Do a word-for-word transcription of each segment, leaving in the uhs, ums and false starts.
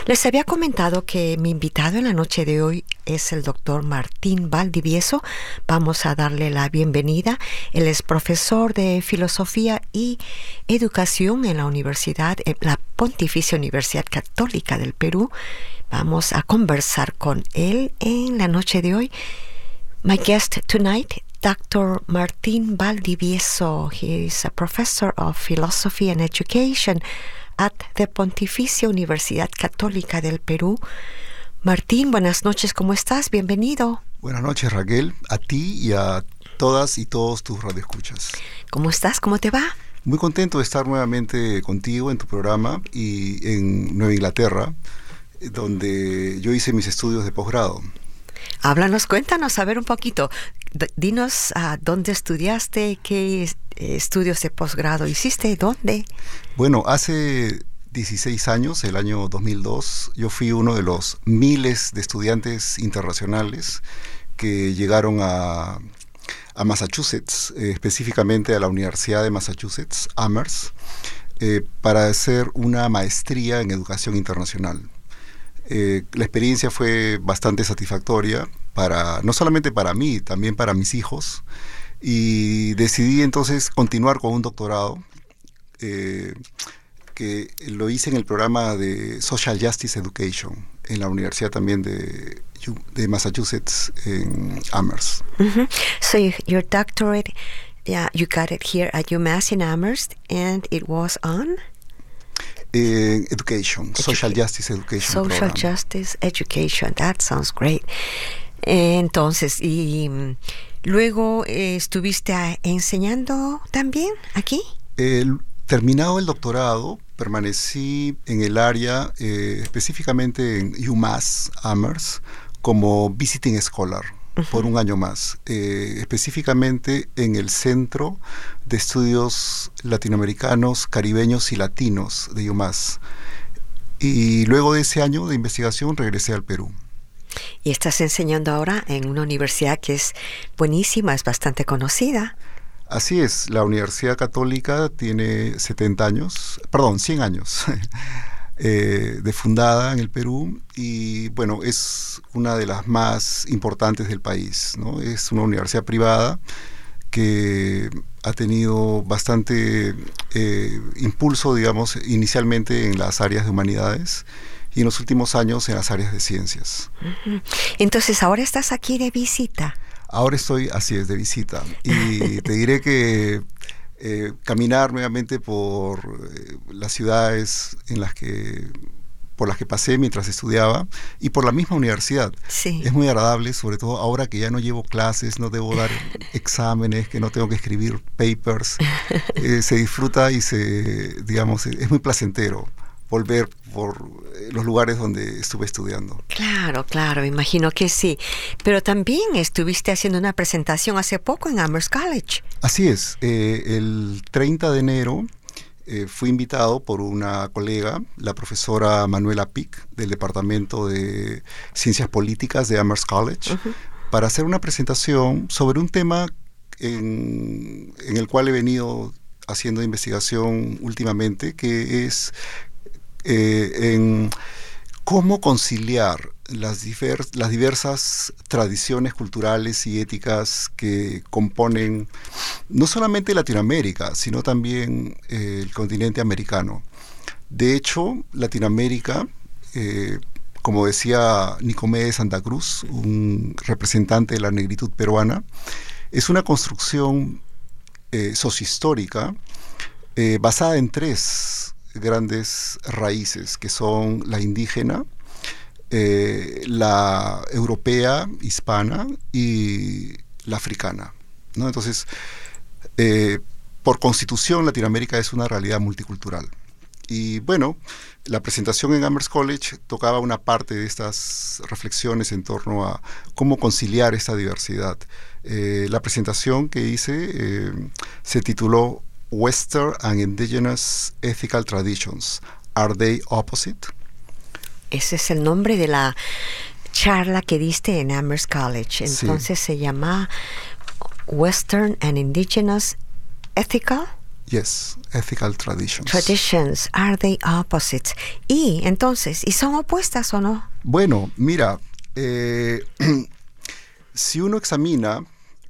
Les había comentado que mi invitado en la noche de hoy es el doctor Martín Valdivieso. Vamos a darle la bienvenida. Él es profesor de Filosofía y Educación en la Universidad, en la Pontificia Universidad Católica del Perú. Vamos a conversar con él en la noche de hoy. My guest tonight, Doctor Martín Valdivieso. He is a professor of Philosophy and Education at the Pontificia Universidad Católica del Perú. Martín, buenas noches, ¿cómo estás? Bienvenido. Buenas noches, Raquel, a ti y a todas y todos tus radioescuchas. ¿Cómo estás? ¿Cómo te va? Muy contento de estar nuevamente contigo en tu programa y en Nueva Inglaterra, donde yo hice mis estudios de posgrado. Háblanos, cuéntanos, a ver un poquito. D- dinos uh, dónde estudiaste, qué eh, estudios de posgrado hiciste, dónde. Bueno, hace dieciséis años, el año dos mil dos, yo fui uno de los miles de estudiantes internacionales que llegaron a, a Massachusetts, eh, específicamente a la Universidad de Massachusetts, Amherst, eh, para hacer una maestría en educación internacional. Eh, la experiencia fue bastante satisfactoria, para, no solamente para mí, también para mis hijos, y decidí entonces continuar con un doctorado eh, que lo hice en el programa de Social Justice Education en la Universidad también de, de Massachusetts, en Amherst. Mm-hmm. So you, your doctorate, yeah, you got it here at UMass in Amherst, and it was on? Eh, education, Edu- Social Justice Education. Social program. Justice Education, that sounds great. Entonces, y mm, luego eh, estuviste a, enseñando también aquí. Eh, terminado el doctorado, permanecí en el área, eh, específicamente en UMass Amherst, como visiting scholar. Uh-huh. Por un año más, eh, específicamente en el Centro de Estudios Latinoamericanos, Caribeños y Latinos de UMass. Y luego de ese año de investigación regresé al Perú. Y estás enseñando ahora en una universidad que es buenísima, es bastante conocida. Así es, la Universidad Católica tiene setenta años, perdón, cien años. Eh, de fundada en el Perú, y bueno, es una de las más importantes del país, ¿no? Es una universidad privada que ha tenido bastante eh, impulso, digamos, inicialmente en las áreas de humanidades y en los últimos años en las áreas de ciencias. Uh-huh. Entonces, ahora estás aquí de visita. Ahora estoy, así es, de visita, y te diré que Eh, caminar nuevamente por eh, las ciudades en las que por las que pasé mientras estudiaba y por la misma universidad. Sí. Es muy agradable, sobre todo ahora que ya no llevo clases, no debo dar exámenes, que no tengo que escribir papers. Eh, se disfruta y se, digamos, es muy placentero volver por los lugares donde estuve estudiando. Claro, claro, imagino que sí. Pero también estuviste haciendo una presentación hace poco en Amherst College. Así es. Eh, el treinta de enero eh, fui invitado por una colega, la profesora Manuela Pic, del Departamento de Ciencias Políticas de Amherst College, uh-huh. para hacer una presentación sobre un tema en, en el cual he venido haciendo investigación últimamente, que es Eh, en cómo conciliar las, divers, las diversas tradiciones culturales y éticas que componen no solamente Latinoamérica, sino también eh, el continente americano. De hecho, Latinoamérica, eh, como decía Nicomedes Santa Cruz, un representante de la negritud peruana, es una construcción eh, sociohistórica eh, basada en tres grandes raíces, que son la indígena, eh, la europea, hispana, y la africana, ¿no? Entonces, eh, por constitución, Latinoamérica es una realidad multicultural. Y bueno, la presentación en Amherst College tocaba una parte de estas reflexiones en torno a cómo conciliar esta diversidad. Eh, la presentación que hice eh, se tituló Western and Indigenous Ethical Traditions, Are They Opposite? Ese es el nombre de la charla que diste en Amherst College. Entonces sí. Se llama Western and Indigenous Ethical Yes, ethical traditions. Traditions are the opposites. Y entonces, ¿y son opuestas o no? Bueno, mira, eh, si uno examina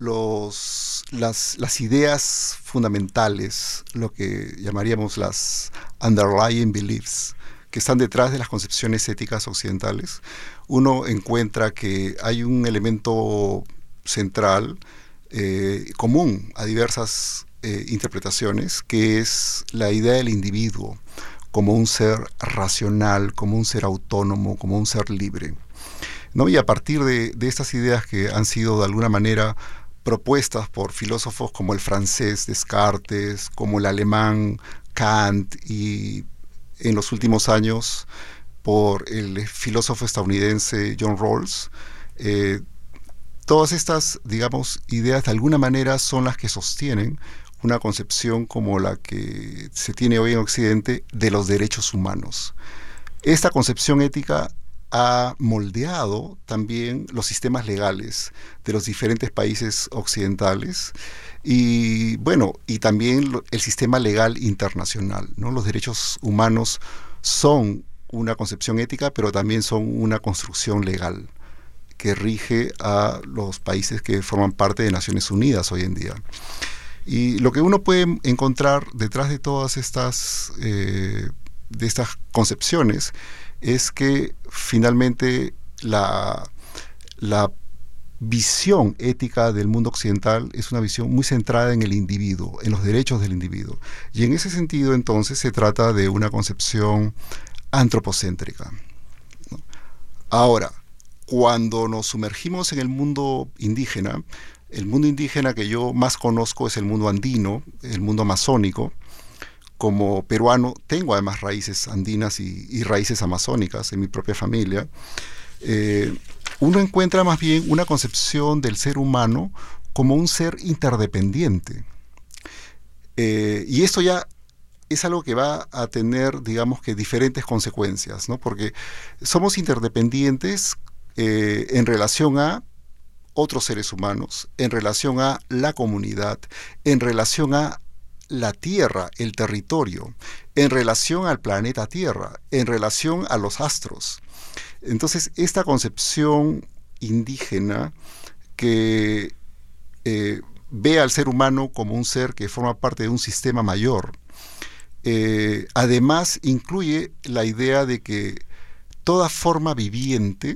los, las, las ideas fundamentales, lo que llamaríamos las underlying beliefs, que están detrás de las concepciones éticas occidentales, uno encuentra que hay un elemento central eh, común a diversas eh, interpretaciones, que es la idea del individuo como un ser racional, como un ser autónomo, como un ser libre, ¿no? Y a partir de, de estas ideas que han sido de alguna manera propuestas por filósofos como el francés Descartes, como el alemán Kant, y en los últimos años por el filósofo estadounidense John Rawls, eh, todas estas, digamos, ideas de alguna manera son las que sostienen una concepción como la que se tiene hoy en Occidente de los derechos humanos. Esta concepción ética ha moldeado también los sistemas legales de los diferentes países occidentales y, bueno, y también lo, el sistema legal internacional, ¿no? Los derechos humanos son una concepción ética, pero también son una construcción legal que rige a los países que forman parte de Naciones Unidas hoy en día. Y lo que uno puede encontrar detrás de todas estas, eh, de estas concepciones es que finalmente la, la visión ética del mundo occidental es una visión muy centrada en el individuo, en los derechos del individuo. Y en ese sentido, entonces, se trata de una concepción antropocéntrica, ¿no? Ahora, cuando nos sumergimos en el mundo indígena, el mundo indígena que yo más conozco es el mundo andino, el mundo amazónico. Como peruano tengo además raíces andinas y, y raíces amazónicas en mi propia familia. Eh, uno encuentra más bien una concepción del ser humano como un ser interdependiente. Eh, y esto ya es algo que va a tener, digamos que, diferentes consecuencias, ¿no? Porque somos interdependientes eh, en relación a otros seres humanos, en relación a la comunidad, en relación a la Tierra, el territorio, en relación al planeta Tierra, en relación a los astros. Entonces, esta concepción indígena que eh, ve al ser humano como un ser que forma parte de un sistema mayor, eh, además incluye la idea de que toda forma viviente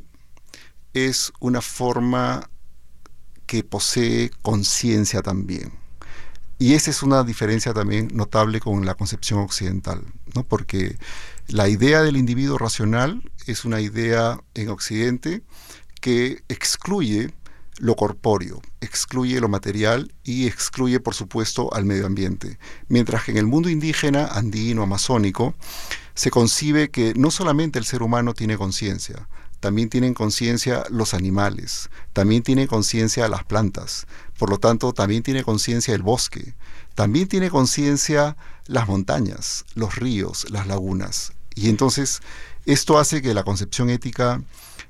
es una forma que posee conciencia también. Y esa es una diferencia también notable con la concepción occidental, ¿no? Porque la idea del individuo racional es una idea en Occidente que excluye lo corpóreo, excluye lo material y excluye, por supuesto, al medio ambiente. Mientras que en el mundo indígena, andino, amazónico, se concibe que no solamente el ser humano tiene conciencia, también tienen conciencia los animales, también tiene conciencia las plantas, por lo tanto también tiene conciencia el bosque, también tiene conciencia las montañas, los ríos, las lagunas. Y entonces esto hace que la concepción ética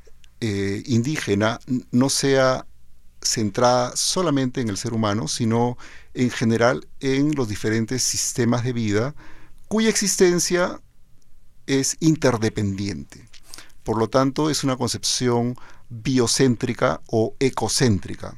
eh, indígena no sea centrada solamente en el ser humano, sino en general en los diferentes sistemas de vida cuya existencia es interdependiente. Por lo tanto, es una concepción biocéntrica o ecocéntrica.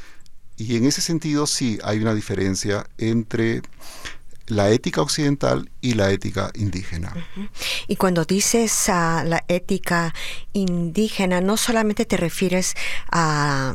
Y en ese sentido sí hay una diferencia entre la ética occidental y la ética indígena. Uh-huh. Y cuando dices uh, la ética indígena, no solamente te refieres a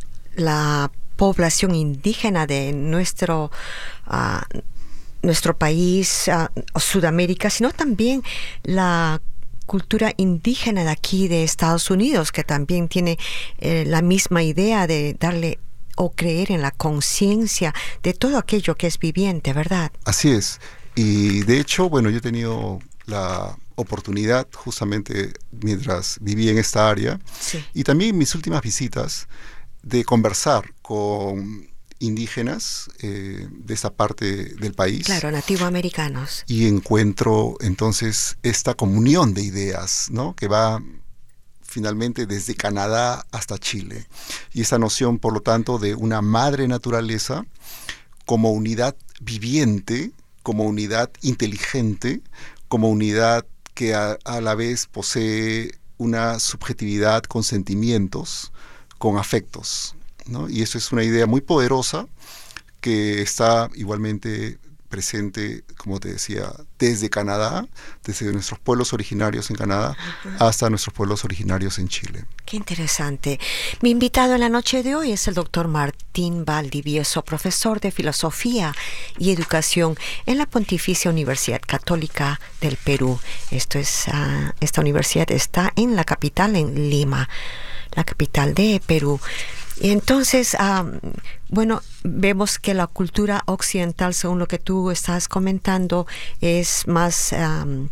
la población indígena de nuestro uh, nuestro país, uh, Sudamérica, sino también la cultura indígena de aquí de Estados Unidos, que también tiene eh, la misma idea de darle o creer en la conciencia de todo aquello que es viviente, ¿verdad? Así es. Y de hecho, bueno, yo he tenido la oportunidad justamente mientras viví en esta área, sí, y también en mis últimas visitas, de conversar con indígenas eh, de esta parte del país. Claro, nativoamericanos. Y encuentro entonces esta comunión de ideas, ¿no? Que va finalmente desde Canadá hasta Chile. Y esta noción, por lo tanto, de una madre naturaleza como unidad viviente como unidad inteligente, como unidad que a, a la vez posee una subjetividad con sentimientos, con afectos, ¿no? Y eso es una idea muy poderosa que está igualmente presente, como te decía, desde Canadá, desde nuestros pueblos originarios en Canadá hasta nuestros pueblos originarios en Chile. Qué interesante. Mi invitado en la noche de hoy es el doctor Martín Valdivieso, profesor de Filosofía y Educación en la Pontificia Universidad Católica del Perú. Esto es, uh, esta universidad está en la capital, en Lima, la capital de Perú. Y entonces, um, bueno, vemos que la cultura occidental, según lo que tú estás comentando, es más um,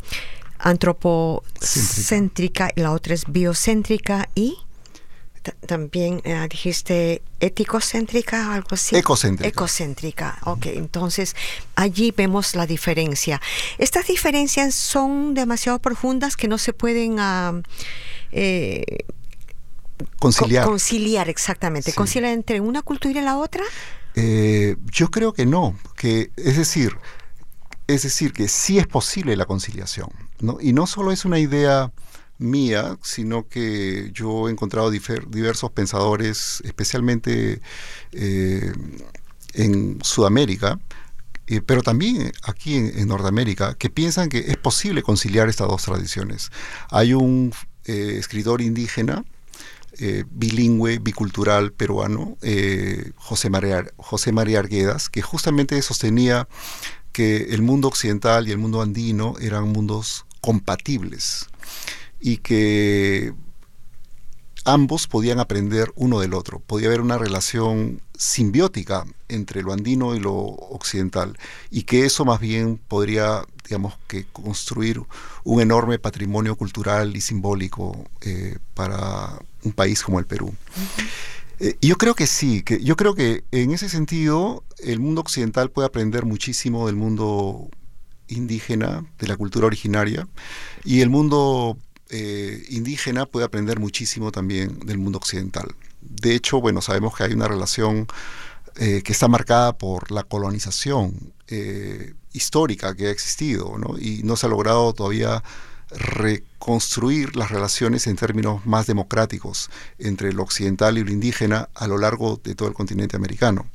antropocéntrica y la otra es biocéntrica y t- también uh, dijiste éticocéntrica o algo así. Ecocéntrica. Ecocéntrica, ok. Entonces, allí vemos la diferencia. Estas diferencias son demasiado profundas que no se pueden... Uh, eh, Conciliar. Co- conciliar, exactamente. Sí. ¿Conciliar entre una cultura y la otra? Eh, yo creo que no. Que, es decir, es decir, que sí es posible la conciliación, ¿no? Y no solo es una idea mía, sino que yo he encontrado difer- diversos pensadores, especialmente eh, en Sudamérica, eh, pero también aquí en, en Norteamérica, que piensan que es posible conciliar estas dos tradiciones. Hay un eh, escritor indígena, Eh, bilingüe, bicultural peruano, eh, José María, José María Arguedas, que justamente sostenía que el mundo occidental y el mundo andino eran mundos compatibles y que ambos podían aprender uno del otro. Podía haber una relación simbiótica entre lo andino y lo occidental, y que eso más bien podría, digamos, que construir un enorme patrimonio cultural y simbólico eh, para un país como el Perú. Uh-huh. Eh, yo creo que sí, que yo creo que en ese sentido el mundo occidental puede aprender muchísimo del mundo indígena, de la cultura originaria, y el mundo eh, indígena puede aprender muchísimo también del mundo occidental. De hecho, bueno, sabemos que hay una relación eh, que está marcada por la colonización eh, histórica que ha existido, ¿no? Y no se ha logrado todavía reconstruir las relaciones en términos más democráticos entre lo occidental y lo indígena a lo largo de todo el continente americano.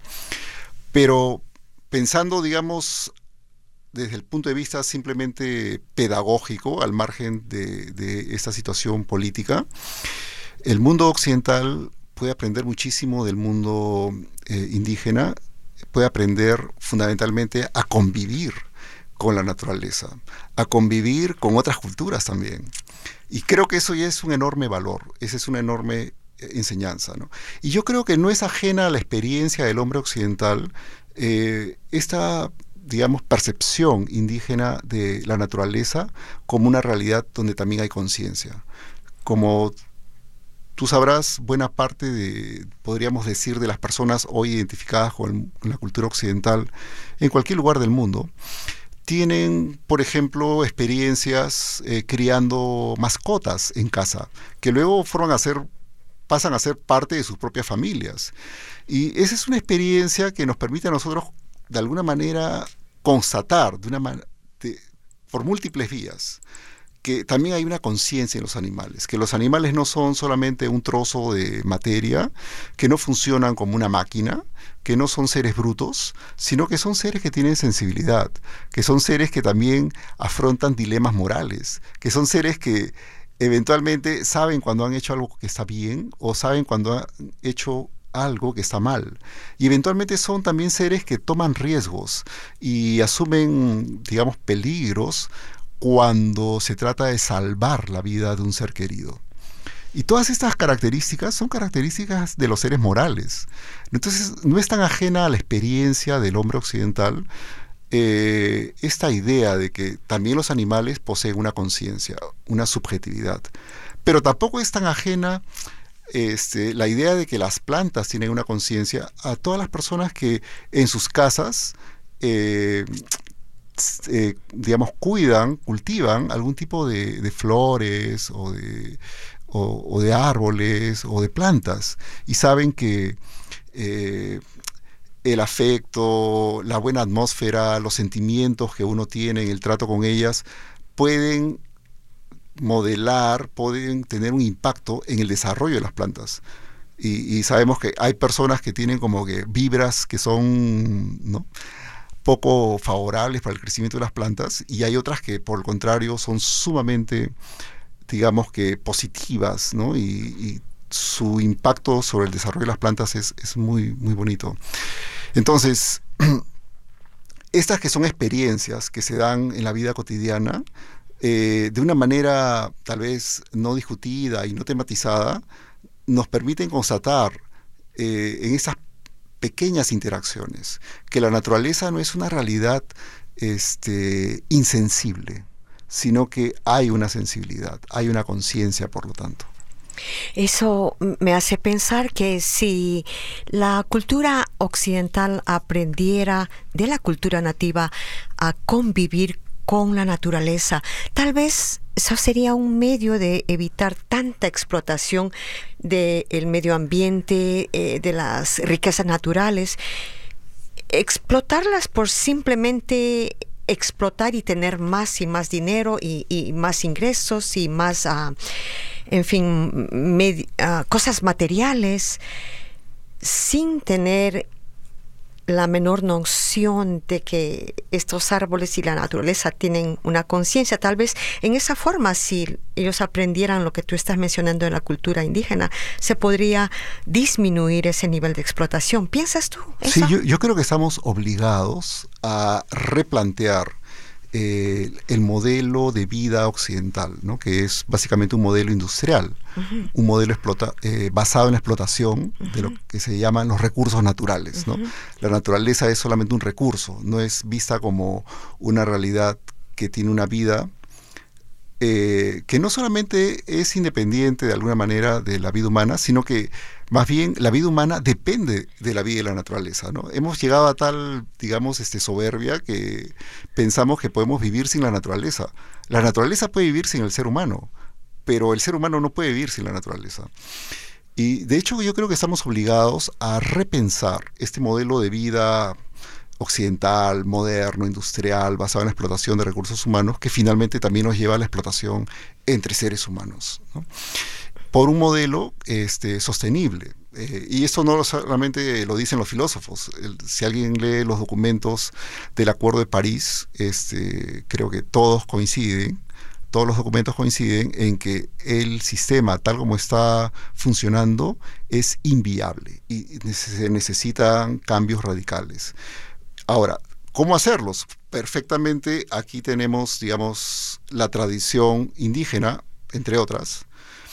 Pero pensando, digamos, desde el punto de vista simplemente pedagógico, al margen de, de esta situación política, el mundo occidental puede aprender muchísimo del mundo eh, indígena, puede aprender fundamentalmente a convivir con la naturaleza, a convivir con otras culturas también. Y creo que eso ya es un enorme valor, esa es una enorme enseñanza, ¿no? Y yo creo que no es ajena a la experiencia del hombre occidental eh, esta, digamos, percepción indígena de la naturaleza como una realidad donde también hay conciencia. Como tú sabrás, buena parte de, podríamos decir, de las personas hoy identificadas con, con la cultura occidental en cualquier lugar del mundo, tienen, por ejemplo, experiencias eh, criando mascotas en casa, que luego forman a ser, pasan a ser parte de sus propias familias. Y esa es una experiencia que nos permite a nosotros, de alguna manera, constatar de una man- de, por múltiples vías, que también hay una conciencia en los animales, que los animales no son solamente un trozo de materia, que no funcionan como una máquina, que no son seres brutos, sino que son seres que tienen sensibilidad, que son seres que también afrontan dilemas morales, que son seres que eventualmente saben cuando han hecho algo que está bien o saben cuando han hecho algo que está mal. Y eventualmente son también seres que toman riesgos y asumen, digamos, peligros cuando se trata de salvar la vida de un ser querido. Y todas estas características son características de los seres morales. Entonces, no es tan ajena a la experiencia del hombre occidental eh, esta idea de que también los animales poseen una conciencia, una subjetividad. Pero tampoco es tan ajena este, la idea de que las plantas tienen una conciencia a todas las personas que en sus casas eh, Eh, digamos, cuidan, cultivan algún tipo de, de flores o de, o, o de árboles o de plantas y saben que eh, el afecto, la buena atmósfera, los sentimientos que uno tiene en el trato con ellas, pueden modelar, pueden tener un impacto en el desarrollo de las plantas. Y, y sabemos que hay personas que tienen como que vibras que son, ¿no?, poco favorables para el crecimiento de las plantas, y hay otras que por el contrario son sumamente, digamos que positivas, ¿no? Y, y su impacto sobre el desarrollo de las plantas es, es muy, muy bonito. Entonces, estas que son experiencias que se dan en la vida cotidiana, eh, de una manera tal vez no discutida y no tematizada, nos permiten constatar eh, en esas pequeñas interacciones que la naturaleza no es una realidad este, insensible, sino que hay una sensibilidad, hay una conciencia, por lo tanto. Eso me hace pensar que si la cultura occidental aprendiera de la cultura nativa a convivir con la naturaleza, tal vez eso sería un medio de evitar tanta explotación del medio ambiente, eh, de las riquezas naturales. Explotarlas por simplemente explotar y tener más y más dinero y, y más ingresos y más, uh, en fin, med- uh, cosas materiales, sin tener la menor noción de que estos árboles y la naturaleza tienen una conciencia. Tal vez en esa forma, si ellos aprendieran lo que tú estás mencionando en la cultura indígena, se podría disminuir ese nivel de explotación. ¿Piensas tú eso? Sí, yo, yo creo que estamos obligados a replantear eh, el modelo de vida occidental, ¿no?, que es básicamente un modelo industrial, uh-huh. un modelo explota, eh, basado en la explotación uh-huh. de lo que se llaman los recursos naturales, ¿no? Uh-huh. La naturaleza es solamente un recurso, no es vista como una realidad que tiene una vida eh, que no solamente es independiente de alguna manera de la vida humana, sino que más bien la vida humana depende de la vida de la naturaleza, ¿no? Hemos llegado a tal, digamos, este, soberbia que pensamos que podemos vivir sin la naturaleza. La naturaleza puede vivir sin el ser humano, pero el ser humano no puede vivir sin la naturaleza. Y de hecho yo creo que estamos obligados a repensar este modelo de vida occidental, moderno, industrial, basado en la explotación de recursos humanos, que finalmente también nos lleva a la explotación entre seres humanos, ¿no?, por un modelo este, sostenible. Eh, y esto no solamente lo dicen los filósofos. El, si alguien lee los documentos del Acuerdo de París, este, creo que todos coinciden, todos los documentos coinciden en que el sistema tal como está funcionando es inviable y se necesitan cambios radicales. Ahora, ¿cómo hacerlos? Perfectamente, aquí tenemos, digamos, la tradición indígena, entre otras,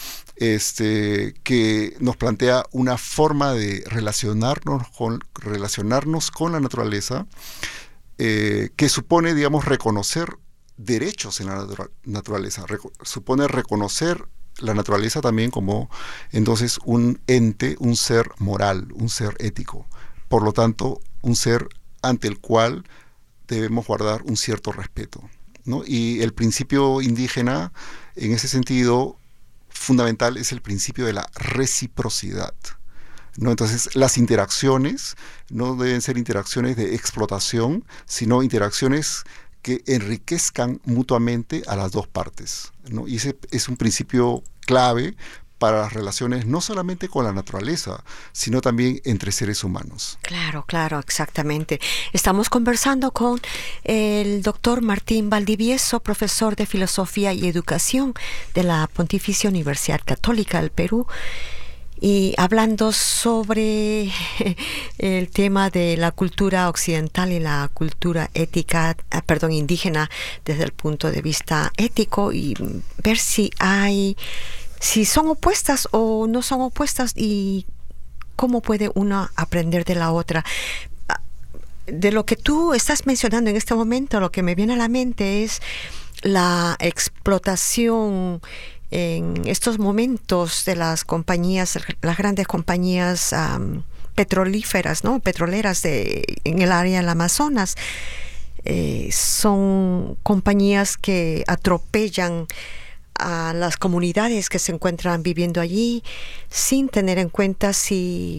Este, que nos plantea una forma de relacionarnos con, relacionarnos con la naturaleza eh, que supone, digamos, reconocer derechos en la natura- naturaleza, Reco- supone reconocer la naturaleza también como entonces un ente, un ser moral, un ser ético, por lo tanto un ser ante el cual debemos guardar un cierto respeto, ¿no? Y el principio indígena en ese sentido fundamental es el principio de la reciprocidad, ¿no? Entonces, las interacciones no deben ser interacciones de explotación, sino interacciones que enriquezcan mutuamente a las dos partes, ¿no? Y ese es un principio clave para las relaciones no solamente con la naturaleza, sino también entre seres humanos. Claro, claro, exactamente. Estamos conversando con el doctor Martín Valdivieso, profesor de Filosofía y Educación de la Pontificia Universidad Católica del Perú, y hablando sobre el tema de la cultura occidental y la cultura ética, perdón, indígena desde el punto de vista ético, y ver si hay si son opuestas o no son opuestas y cómo puede una aprender de la otra. De lo que tú estás mencionando en este momento, lo que me viene a la mente es la explotación en estos momentos de las compañías, las grandes compañías um, petrolíferas, ¿no? petroleras de, en el área del Amazonas. Eh, son compañías que atropellan a las comunidades que se encuentran viviendo allí sin tener en cuenta si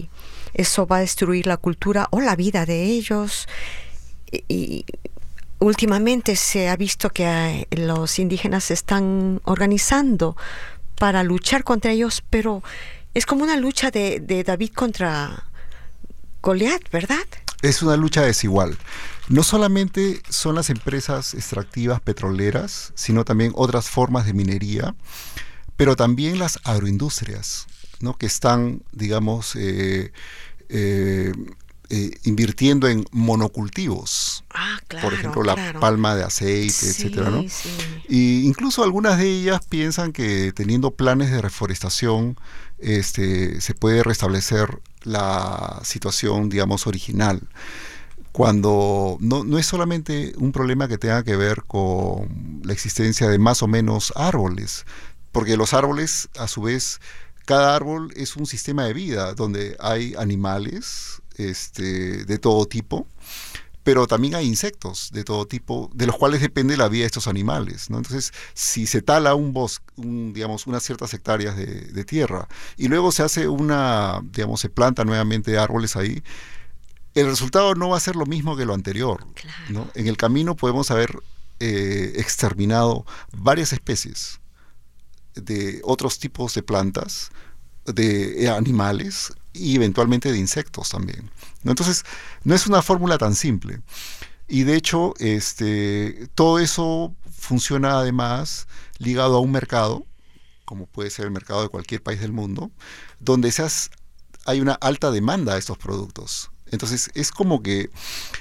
eso va a destruir la cultura o la vida de ellos. Y, y últimamente se ha visto que los indígenas se están organizando para luchar contra ellos, pero es como una lucha de, de David contra Goliat, ¿verdad? Es una lucha desigual. No solamente son las empresas extractivas petroleras, sino también otras formas de minería, pero también las agroindustrias, ¿no? Que están, digamos, eh, eh, eh, invirtiendo en monocultivos. Ah, claro, por ejemplo, claro. la palma de aceite, Sí, etcétera, ¿no? sí. Y incluso algunas de ellas piensan que teniendo planes de reforestación, este, se puede restablecer la situación, digamos, original. Cuando no, no es solamente un problema que tenga que ver con la existencia de más o menos árboles, porque los árboles, a su vez, cada árbol es un sistema de vida donde hay animales este, de todo tipo, pero también hay insectos de todo tipo, de los cuales depende la vida de estos animales, ¿no? Entonces, si se tala un bosque, un, digamos, unas ciertas hectáreas de, de tierra, y luego se hace una, digamos, se planta nuevamente árboles ahí, el resultado no va a ser lo mismo que lo anterior, Claro. ¿no? En el camino podemos haber eh, exterminado varias especies de otros tipos de plantas, de eh, animales y eventualmente de insectos también, ¿no? Entonces, no es una fórmula tan simple. Y de hecho, este, todo eso funciona además ligado a un mercado, como puede ser el mercado de cualquier país del mundo, donde se has, hay una alta demanda de estos productos. Entonces, es como que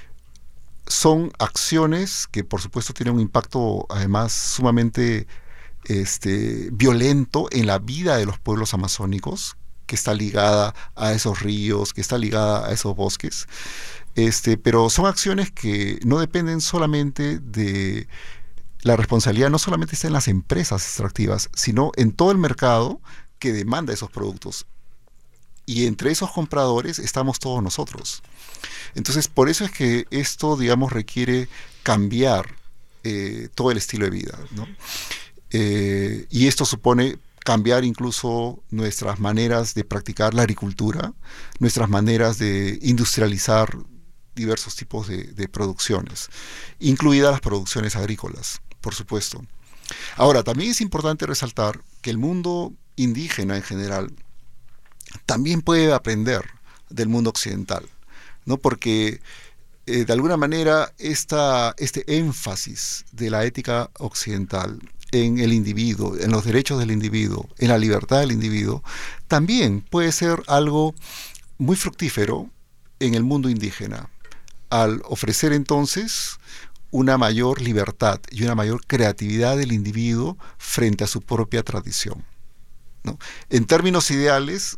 son acciones que, por supuesto, tienen un impacto además sumamente este, violento en la vida de los pueblos amazónicos, que está ligada a esos ríos, que está ligada a esos bosques. Este, pero son acciones que no dependen solamente de la responsabilidad, no solamente está en las empresas extractivas, sino en todo el mercado que demanda esos productos. Y entre esos compradores estamos todos nosotros. Entonces, por eso es que esto, digamos, requiere cambiar eh, todo el estilo de vida, ¿no? Eh, y esto supone cambiar incluso nuestras maneras de practicar la agricultura, nuestras maneras de industrializar diversos tipos de, de producciones, incluidas las producciones agrícolas, por supuesto. Ahora, también es importante resaltar que el mundo indígena en general también puede aprender del mundo occidental, ¿no? Porque eh, de alguna manera esta, este énfasis de la ética occidental en el individuo, en los derechos del individuo, en la libertad del individuo, también puede ser algo muy fructífero en el mundo indígena, al ofrecer entonces una mayor libertad y una mayor creatividad del individuo frente a su propia tradición, ¿no? En términos ideales,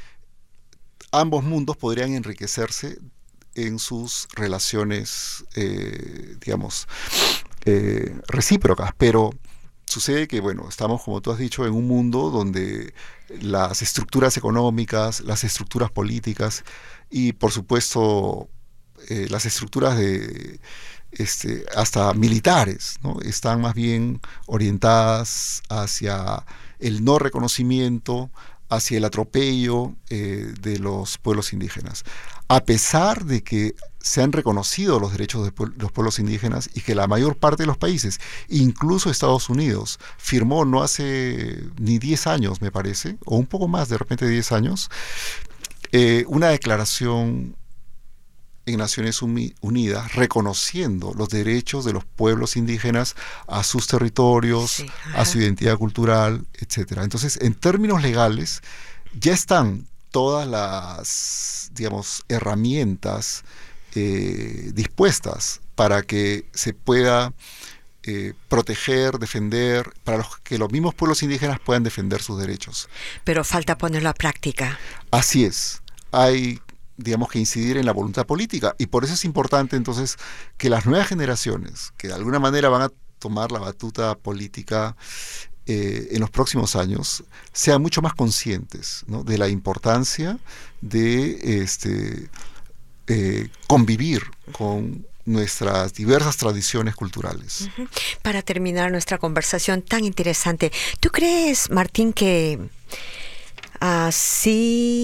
ambos mundos podrían enriquecerse en sus relaciones, eh, digamos, eh, recíprocas, pero sucede que, bueno, estamos, como tú has dicho, en un mundo donde las estructuras económicas, las estructuras políticas y, por supuesto, eh, las estructuras de este, hasta militares, ¿no? Están más bien orientadas hacia el no reconocimiento, hacia el atropello eh, de los pueblos indígenas. A pesar de que se han reconocido los derechos de pue- los pueblos indígenas y que la mayor parte de los países, incluso Estados Unidos, firmó no hace ni diez años, me parece, o un poco más, de repente diez años, eh, una declaración en Naciones Unidas reconociendo los derechos de los pueblos indígenas a sus territorios, Sí, a su identidad cultural, etcétera. Entonces, en términos legales, ya están todas las, digamos, herramientas eh, dispuestas para que se pueda eh, proteger, defender, para los, que los mismos pueblos indígenas puedan defender sus derechos. Pero falta ponerlo a práctica. Así es. Hay, digamos, que incidir en la voluntad política, y por eso es importante entonces que las nuevas generaciones, que de alguna manera van a tomar la batuta política eh, en los próximos años, sean mucho más conscientes, ¿no?, de la importancia de este, eh, convivir con nuestras diversas tradiciones culturales. Uh-huh. Para terminar nuestra conversación tan interesante, ¿tú crees, Martín, que así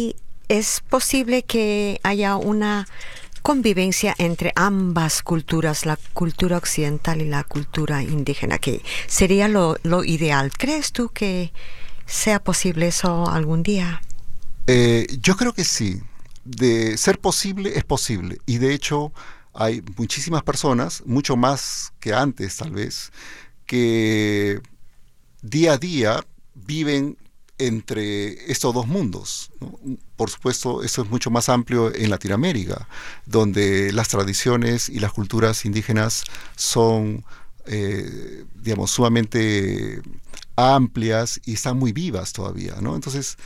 es posible que haya una convivencia entre ambas culturas, la cultura occidental y la cultura indígena, que sería lo, lo ideal. ¿Crees tú que sea posible eso algún día? Eh, yo creo que sí. De ser posible, es posible. Y de hecho, hay muchísimas personas, mucho más que antes tal vez, que día a día viven entre estos dos mundos, ¿no? Por supuesto, esto es mucho más amplio en Latinoamérica, donde las tradiciones y las culturas indígenas son, eh, digamos, sumamente amplias y están muy vivas todavía, ¿no? Entonces,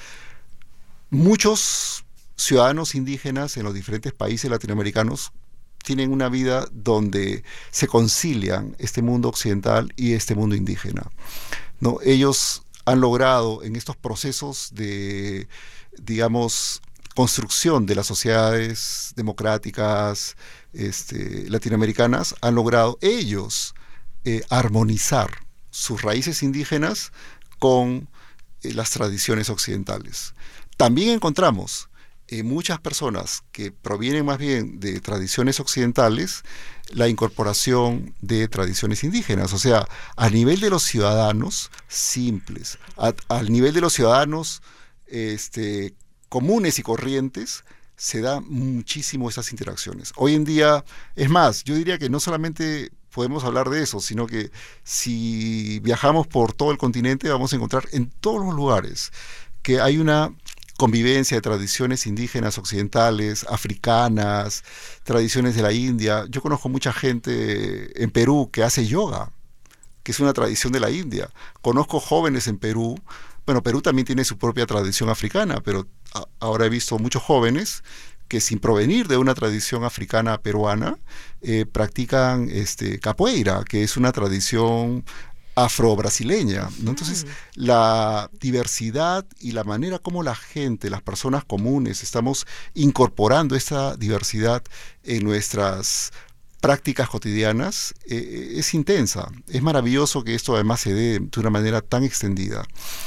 muchos ciudadanos indígenas en los diferentes países latinoamericanos tienen una vida donde se concilian este mundo occidental y este mundo indígena, ¿no? Ellos han logrado en estos procesos de, digamos, construcción de las sociedades democráticas este, latinoamericanas, han logrado ellos eh, armonizar sus raíces indígenas con eh, las tradiciones occidentales. También encontramos eh, muchas personas que provienen más bien de tradiciones occidentales, la incorporación de tradiciones indígenas, o sea, a nivel de los ciudadanos simples, a, al nivel de los ciudadanos este, comunes y corrientes, se dan muchísimo esas interacciones. Hoy en día, es más, yo diría que no solamente podemos hablar de eso, sino que si viajamos por todo el continente vamos a encontrar en todos los lugares que hay una convivencia de tradiciones indígenas occidentales, africanas, tradiciones de la India. Yo conozco mucha gente en Perú que hace yoga, que es una tradición de la India. Conozco jóvenes en Perú. Bueno, Perú también tiene su propia tradición africana, pero a, ahora he visto muchos jóvenes que sin provenir de una tradición africana peruana, eh, practican este, capoeira, que es una tradición afro-brasileña, ¿no? Entonces, mm. la diversidad y la manera como la gente, las personas comunes, estamos incorporando esta diversidad en nuestras prácticas cotidianas, eh, es intensa. Es maravilloso que esto además se dé de una manera tan extendida.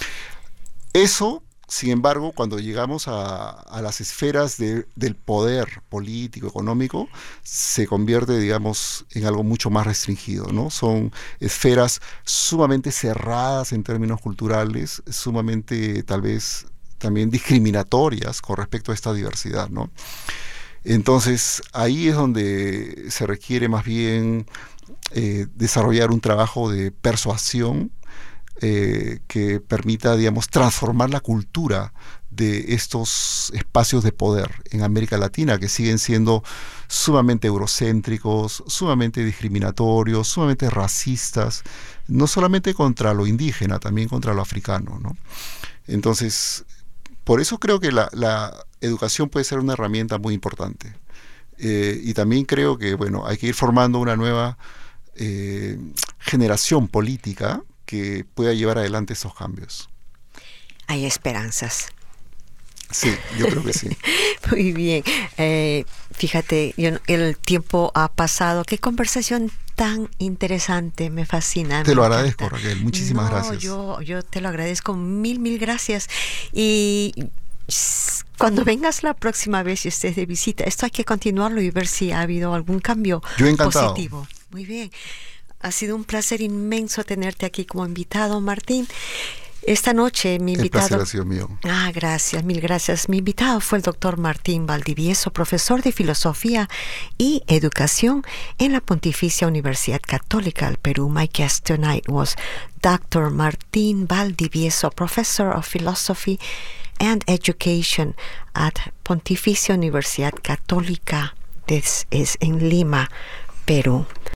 Eso, sin embargo, cuando llegamos a, a las esferas de, del poder político, económico, se convierte, digamos, en algo mucho más restringido, ¿no? Son esferas sumamente cerradas en términos culturales, sumamente, tal vez, también discriminatorias con respecto a esta diversidad, ¿no? Entonces, ahí es donde se requiere más bien eh, desarrollar un trabajo de persuasión, Eh, que permita, digamos, transformar la cultura de estos espacios de poder en América Latina, que siguen siendo sumamente eurocéntricos, sumamente discriminatorios, sumamente racistas, no solamente contra lo indígena, también contra lo africano, ¿no? Entonces, por eso creo que la, la educación puede ser una herramienta muy importante. Eh, y también creo que, bueno, hay que ir formando una nueva eh, generación política que pueda llevar adelante esos cambios. Hay esperanzas. Sí, yo creo que sí. Muy bien. Eh, fíjate, yo, el tiempo ha pasado. Qué conversación tan interesante, me fascina. Te me lo encanta. agradezco, Raquel. Muchísimas no, gracias. Yo, yo te lo agradezco mil, mil gracias. Y cuando vengas la próxima vez y estés de visita, esto hay que continuarlo y ver si ha habido algún cambio yo encantado. positivo. Muy bien. Ha sido un placer inmenso tenerte aquí como invitado, Martín. Esta noche mi invitado... El placer ha sido mío. Ah, gracias, mil gracias. Mi invitado fue el doctor Martín Valdivieso, profesor de Filosofía y Educación en la Pontificia Universidad Católica del Perú. My guest tonight was Doctor Martín Valdivieso, professor of Philosophy and Education at Pontificia Universidad Católica. This is in Lima, Perú.